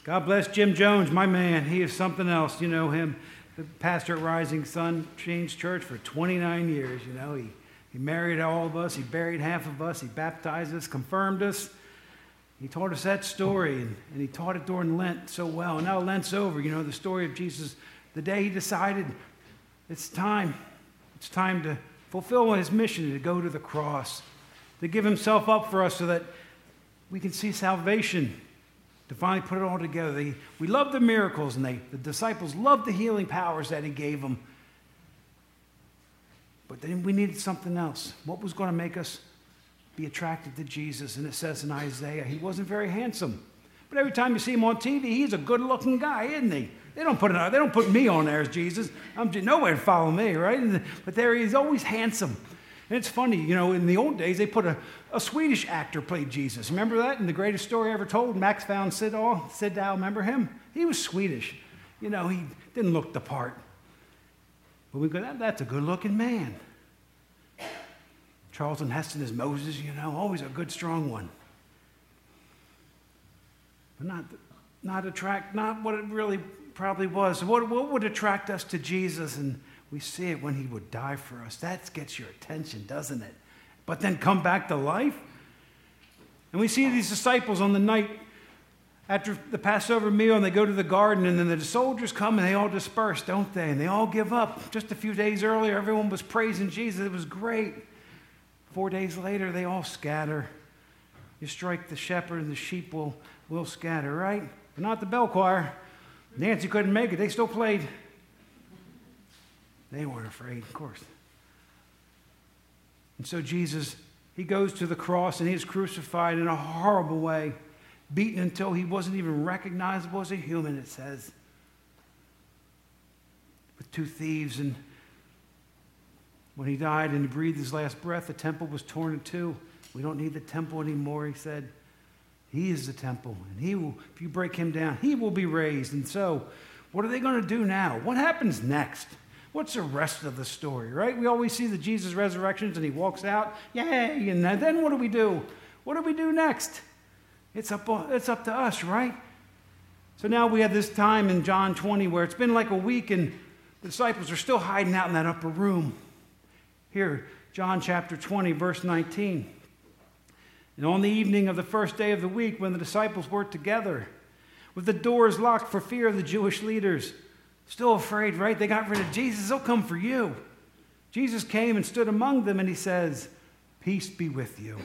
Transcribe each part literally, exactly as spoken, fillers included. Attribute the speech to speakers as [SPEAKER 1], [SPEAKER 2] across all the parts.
[SPEAKER 1] God bless Jim Jones, my man. He is something else. You know him, the pastor at Rising Sun Change Church for twenty-nine years. You know, he, he married all of us. He buried half of us. He baptized us, confirmed us. He taught us that story, and, and he taught it during Lent so well. And now Lent's over. You know, the story of Jesus, the day he decided it's time. It's time to fulfill his mission, to go to the cross, to give himself up for us so that we can see salvation, to finally put it all together. They, we love the miracles, and they, the disciples loved the healing powers that he gave them. But then we needed something else. What was going to make us be attracted to Jesus? And it says in Isaiah, he wasn't very handsome. But every time you see him on T V, he's a good-looking guy, isn't he? They don't put it, they don't put me on there as Jesus. I'm just, nobody follow me, right? And, but there he is, always handsome. And it's funny, you know, in the old days, they put a, a Swedish actor played Jesus. Remember that in The Greatest Story Ever Told? Max von Sydow, Sydow, remember him? He was Swedish. You know, he didn't look the part. But we go, that, that's a good-looking man. Charlton Heston as Moses, you know, always a good, strong one. But not, not attract, not what it really probably was. What, what would attract us to Jesus? And we see it when he would die for us. That gets your attention, doesn't it? But then come back to life. And we see these disciples on the night after the Passover meal, and they go to the garden, and then the soldiers come, and they all disperse, don't they? And they all give up. Just a few days earlier, everyone was praising Jesus. It was great. Four days later, they all scatter. You strike the shepherd, and the sheep will, will scatter, right? But not the bell choir. Nancy couldn't make it. They still played. They weren't afraid, of course. And so Jesus, he goes to the cross, and he is crucified in a horrible way, beaten until he wasn't even recognizable as a human, it says. With two thieves, and when he died and he breathed his last breath, the temple was torn in two. We don't need the temple anymore, he said. He is the temple, and he will, if you break him down, he will be raised. And so, what are they going to do now? What happens next? What's the rest of the story, right? We always see the Jesus resurrections, and he walks out, yay, and then what do we do? What do we do next? It's up, it's up to us, right? So now we have this time in John twenty where it's been like a week, and the disciples are still hiding out in that upper room. Here, John chapter twenty, verse nineteen. And on the evening of the first day of the week, when the disciples were together, with the doors locked for fear of the Jewish leaders, still afraid, right? They got rid of Jesus. They'll come for you. Jesus came and stood among them, and he says, peace be with you.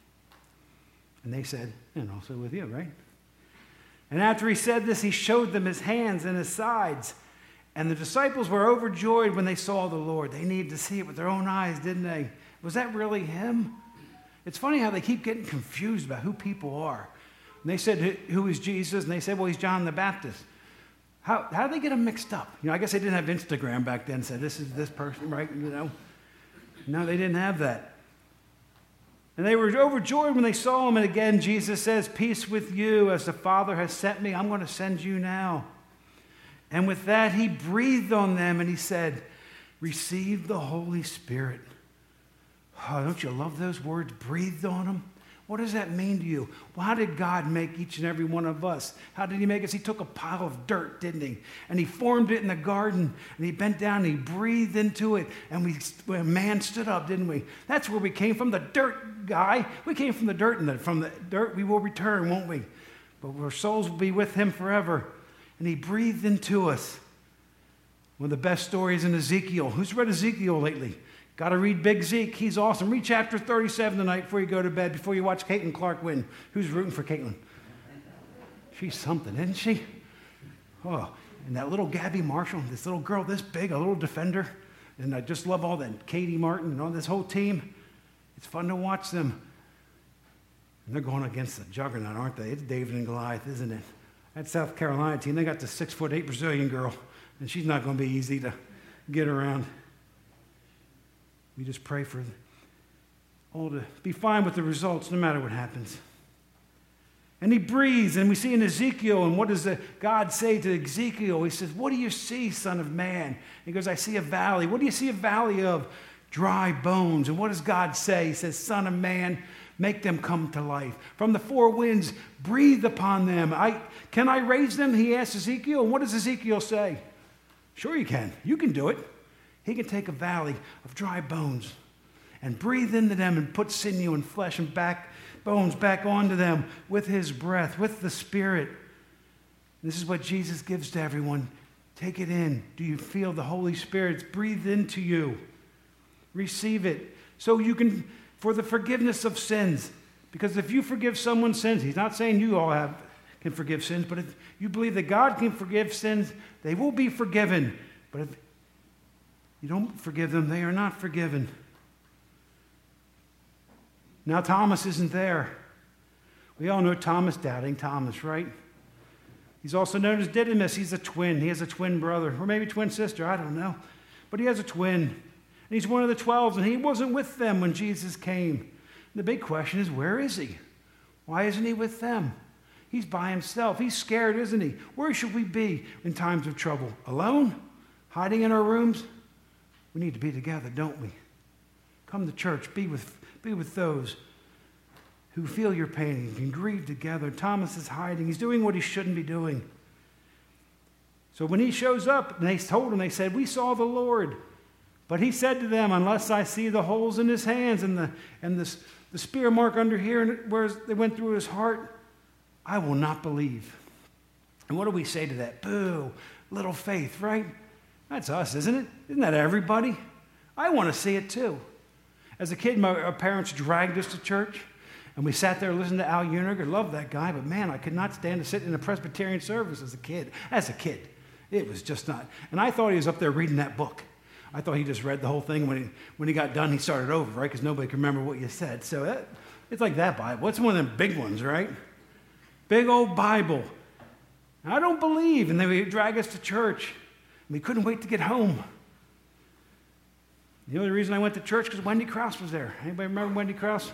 [SPEAKER 1] And they said, and also with you, right? And after he said this, he showed them his hands and his sides. And the disciples were overjoyed when they saw the Lord. They needed to see it with their own eyes, didn't they? Was that really him? It's funny how they keep getting confused about who people are. And they said, who is Jesus? And they said, well, he's John the Baptist. How how did they get them mixed up? You know, I guess they didn't have Instagram back then. Said, this is this person, right? You know? No, they didn't have that. And they were overjoyed when they saw him. And again, Jesus says, peace with you. As the Father has sent me, I'm going to send you now. And with that, he breathed on them, and he said, receive the Holy Spirit. Oh, don't you love those words, breathed on them? What does that mean to you? Well, how did God make each and every one of us? How did he make us? He took a pile of dirt, didn't he? And he formed it in the garden, and he bent down, and he breathed into it, and we, when man stood up, didn't we? That's where we came from, the dirt guy. We came from the dirt, and from the dirt we will return, won't we? But our souls will be with him forever. And he breathed into us. One of the best stories in Ezekiel. Who's read Ezekiel lately? Got to read Big Zeke. He's awesome. Read chapter thirty-seven tonight before you go to bed, before you watch Caitlin Clark win. Who's rooting for Caitlin? She's something, isn't she? Oh, and that little Gabby Marshall, this little girl this big, a little defender. And I just love all that. Katie Martin and all this whole team. It's fun to watch them. And they're going against the juggernaut, aren't they? It's David and Goliath, isn't it? That South Carolina team, they got the six foot eight Brazilian girl, and she's not going to be easy to get around. We just pray for all to be fine with the results, no matter what happens. And he breathes, and we see in Ezekiel, and what does the God say to Ezekiel? He says, what do you see, son of man? He goes, I see a valley. What do you see a valley of? Dry bones. And what does God say? He says, son of man, Make them come to life. From the four winds, breathe upon them. I, can I raise them? He asked Ezekiel. And what does Ezekiel say? Sure you can. You can do it. He can take a valley of dry bones and breathe into them and put sinew and flesh and back bones back onto them with his breath, with the Spirit. This is what Jesus gives to everyone. Take it in. Do you feel the Holy Spirit breathed into you? Receive it so you can, for the forgiveness of sins. Because if you forgive someone's sins, he's not saying you all have can forgive sins, but if you believe that God can forgive sins, they will be forgiven. But if you don't forgive them, they are not forgiven. Now Thomas isn't there. We all know Thomas, doubting Thomas, right? He's also known as Didymus. He's a twin. He has a twin brother, or maybe twin sister, I don't know. But he has a twin. And he's one of the twelve, and he wasn't with them when Jesus came. And the big question is, where is he? Why isn't he with them? He's by himself. He's scared, isn't he? Where should we be in times of trouble? Alone? Hiding in our rooms? We need to be together, don't we? Come to church. Be with, be with those who feel your pain and can grieve together. Thomas is hiding. He's doing what he shouldn't be doing. So when he shows up, and they told him, they said, we saw the Lord. But he said to them, unless I see the holes in his hands and the, and the, the spear mark under here where they went through his heart, I will not believe. And what do we say to that? Boo, little faith, right? That's us, isn't it? Isn't that everybody? I want to see it too. As a kid, my our parents dragged us to church, and we sat there listening to Al Uniger. Loved that guy, but man, I could not stand to sit in a Presbyterian service as a kid. As a kid, it was just not. And I thought he was up there reading that book. I thought he just read the whole thing. When he, when he got done, he started over, right? Because nobody could remember what you said. So that, it's like that Bible. It's one of them big ones, right? Big old Bible. I don't believe. And they would drag us to church. And we couldn't wait to get home. The only reason I went to church because Wendy Krause was there. Anybody remember Wendy Krause?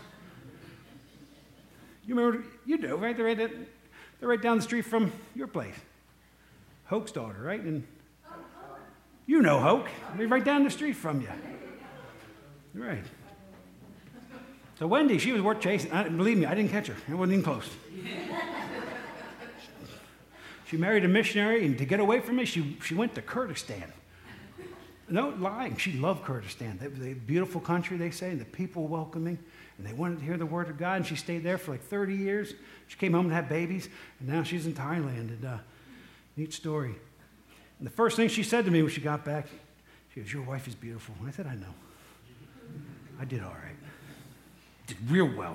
[SPEAKER 1] You remember? You do, right? They're right, they're right down the street from your place. Hoke's daughter, right? And you know Hoke. They're right down the street from you. Right. So Wendy, she was worth chasing. I, believe me, I didn't catch her. I wasn't even close. She married a missionary, and to get away from me, she, she went to Kurdistan. No, lying. She loved Kurdistan. They was a beautiful country, they say, and the people welcoming, and they wanted to hear the word of God, and she stayed there for like thirty years. She came home and had babies, and now she's in Thailand. And uh, neat story. And the first thing she said to me when she got back, she goes, your wife is beautiful. And I said, I know. I did all right. Did real well.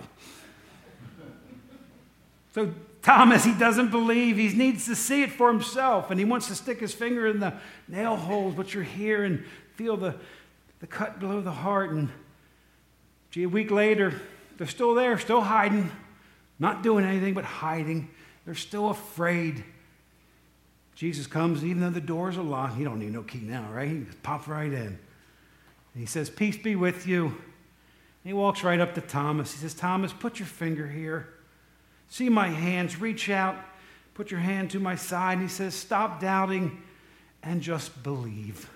[SPEAKER 1] So Thomas, he doesn't believe. He needs to see it for himself, and he wants to stick his finger in the nail holes, but you're here, and feel the, the cut below the heart. And gee, a week later, they're still there, still hiding, not doing anything but hiding. They're still afraid. Jesus comes, even though the doors are locked. He don't need no key now, right? He just pops right in. And he says, peace be with you. And he walks right up to Thomas. He says, Thomas, put your finger here. See my hands. Reach out. Put your hand to my side. And he says, stop doubting and just believe.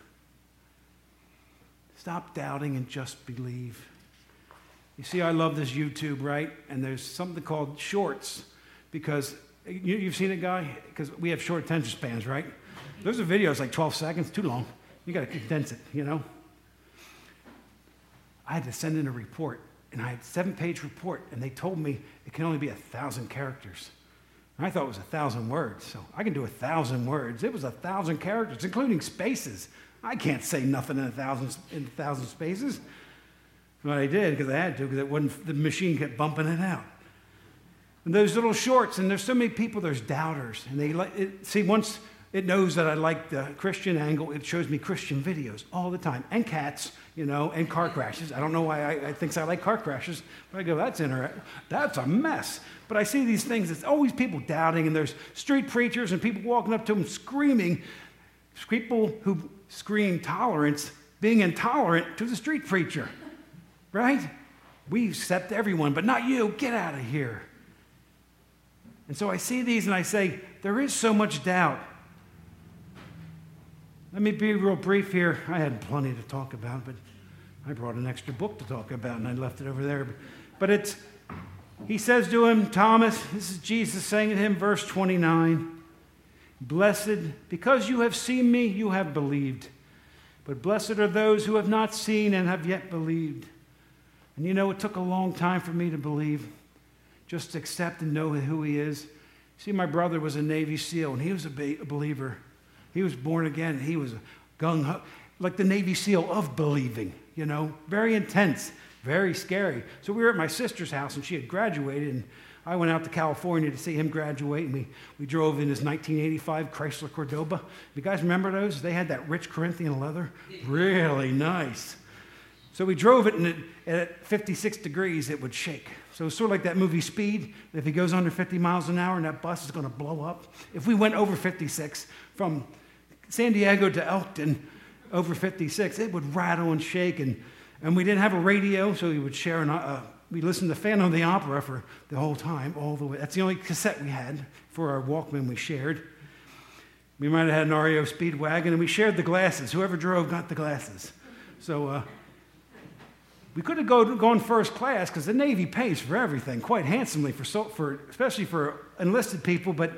[SPEAKER 1] Stop doubting and just believe. You see, I love this YouTube, right? And there's something called shorts, because you, you've seen it, Guy? Because we have short attention spans, right? Those are videos like twelve seconds, too long. You got to condense it, you know? I had to send in a report, and I had a seven-page report, and they told me it can only be a thousand characters. And I thought it was a thousand words, so I can do a thousand words. It was a thousand characters, including spaces. I can't say nothing in a thousand in a thousand spaces. But I did because I had to, because it wouldn't. The machine kept bumping it out. And those little shorts, and there's so many people. There's doubters, and they like it, see once it knows that I like the Christian angle. It shows me Christian videos all the time, and cats, you know, and car crashes. I don't know why I, I think I like car crashes, but I go, that's interesting. That's a mess. But I see these things. It's always people doubting, and there's street preachers and people walking up to them screaming. People who scream tolerance, being intolerant to the street preacher, right? We accept everyone, but not you. Get out of here. And so I see these and I say, there is so much doubt. Let me be real brief here. I had plenty to talk about, but I brought an extra book to talk about, and I left it over there. But it's He says to him, Thomas, this is Jesus saying to him, verse twenty-nine, blessed, because you have seen me, you have believed. But blessed are those who have not seen and have yet believed. And you know, it took a long time for me to believe, just to accept and know who he is. See, my brother was a Navy SEAL, and he was a, ba- a believer. He was born again. He was gung-ho, like the Navy SEAL of believing, you know, very intense, very scary. So we were at my sister's house, and she had graduated, and I went out to California to see him graduate, and we, we drove in his nineteen eighty-five Chrysler Cordoba. You guys remember those? They had that rich Corinthian leather. Really nice. So we drove it, and it, at fifty-six degrees, it would shake. So it's sort of like that movie Speed. If he goes under fifty miles an hour, and that bus is going to blow up. If we went over fifty-six from San Diego to Elkton, over fifty-six, it would rattle and shake. And, and we didn't have a radio, so we would share an, uh, we listened to Phantom of the Opera for the whole time, all the way. That's the only cassette we had for our Walkman we shared. We might have had an R E O Speedwagon, and we shared the glasses. Whoever drove got the glasses. So uh, we could have go, gone first class because the Navy pays for everything quite handsomely, for, so, for especially for enlisted people, but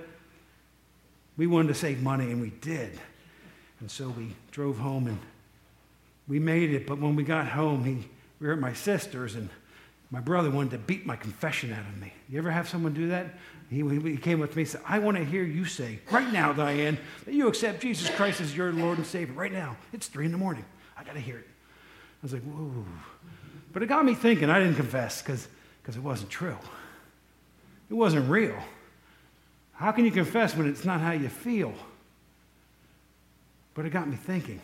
[SPEAKER 1] we wanted to save money, and we did. And so we drove home, and we made it. But when we got home, he, we were at my sister's, and my brother wanted to beat my confession out of me. You ever have someone do that? He, he came up to me and said, I want to hear you say, right now, Diane, that you accept Jesus Christ as your Lord and Savior. Right now. It's three in the morning. I got to hear it. I was like, whoa. But it got me thinking. I didn't confess because because it wasn't true. It wasn't real. How can you confess when it's not how you feel? But it got me thinking.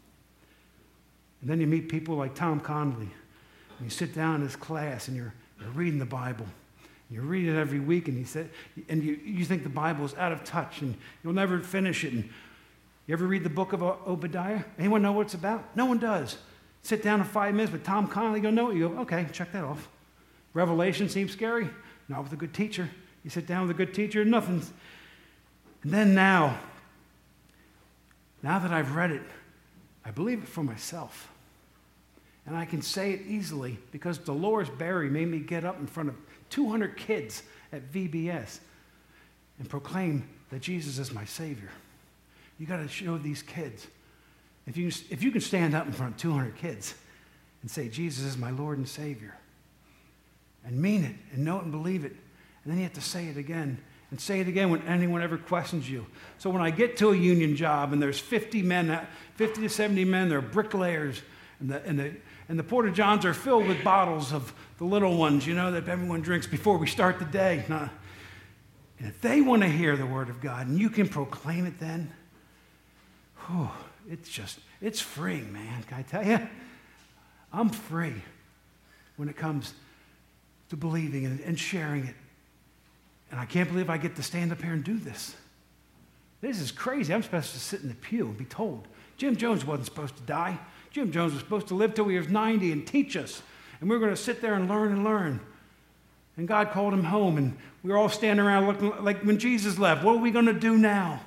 [SPEAKER 1] And then you meet people like Tom Conley. And you sit down in his class and you're, you're reading the Bible. You read it every week, and he said, and you, you think the Bible is out of touch, and you'll never finish it. And you ever read the book of Obadiah? Anyone know what it's about? No one does. Sit down in five minutes with Tom Conley, you go, no, you go, okay, check that off. Revelation seems scary? Not with a good teacher. You sit down with a good teacher, nothing's. And then now, now that I've read it, I believe it for myself. And I can say it easily because Dolores Berry made me get up in front of two hundred kids at V B S and proclaim that Jesus is my Savior. You got to show these kids. If you, if you can stand up in front of two hundred kids and say, Jesus is my Lord and Savior, and mean it, and know it and believe it, and then you have to say it again, and say it again when anyone ever questions you. So when I get to a union job and there's fifty men, fifty to seventy men, they're bricklayers, and the, and the, and the Porta Johns are filled with bottles of the little ones, you know, that everyone drinks before we start the day. Now, and if they want to hear the Word of God, and you can proclaim it then, whew, it's just, it's free, man. Can I tell you? I'm free when it comes to believing and, and sharing it. And I can't believe I get to stand up here and do this. This is crazy. I'm supposed to sit in the pew and be told. Jim Jones wasn't supposed to die. Jim Jones was supposed to live till he was ninety and teach us. And we were going to sit there and learn and learn. And God called him home, and we were all standing around looking like when Jesus left. What are we going to do now?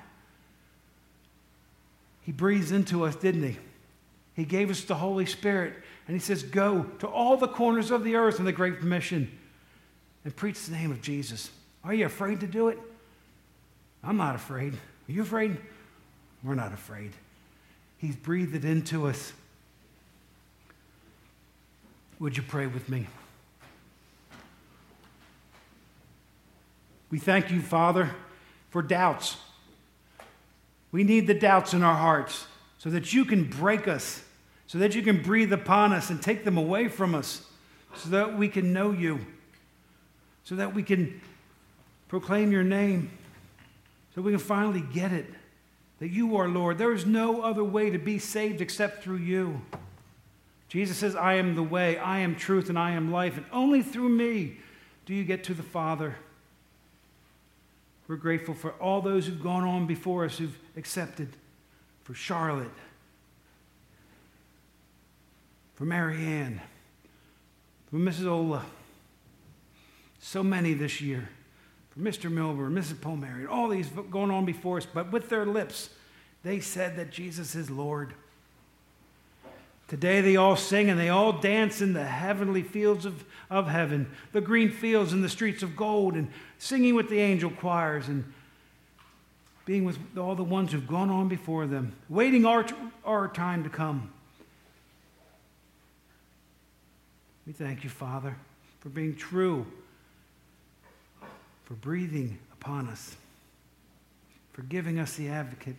[SPEAKER 1] He breathes into us, didn't he? He gave us the Holy Spirit, and he says, go to all the corners of the earth in the Great Commission and preach the name of Jesus. Are you afraid to do it? I'm not afraid. Are you afraid? We're not afraid. He's breathed it into us. Would you pray with me? We thank you, Father, for doubts. We need the doubts in our hearts so that you can break us, so that you can breathe upon us and take them away from us, so that we can know you, so that we can proclaim your name, so we can finally get it, that you are Lord. There is no other way to be saved except through you. Jesus says, I am the way, I am truth, and I am life, and only through me do you get to the Father. We're grateful for all those who've gone on before us, who've accepted, for Charlotte, for Mary Ann, for Missus Ola, so many this year, for Mister Milburn, Missus Palmieri, all these going on before us, but with their lips, they said that Jesus is Lord. Today they all sing and they all dance in the heavenly fields of, of heaven, the green fields and the streets of gold, and singing with the angel choirs and being with all the ones who've gone on before them, waiting our, our time to come. We thank you, Father, for being true, for breathing upon us, for giving us the advocate.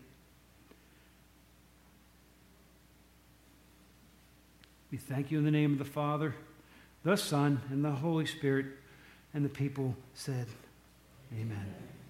[SPEAKER 1] We thank you in the name of the Father, the Son, and the Holy Spirit. And the people said, Amen.